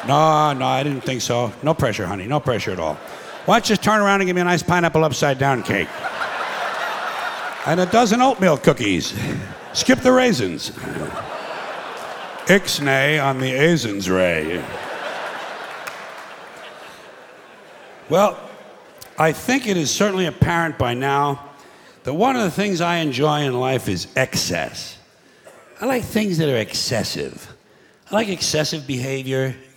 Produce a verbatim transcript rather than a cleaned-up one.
No, no, I didn't think so. No pressure, honey. No pressure at all. Why don't you just turn around and give me a nice pineapple upside down cake? And a dozen oatmeal cookies. Skip the raisins. Ixnay on the Azens Ray. Well, I think it is certainly apparent by now that one of the things I enjoy in life is excess. I like things that are excessive. I like excessive behavior,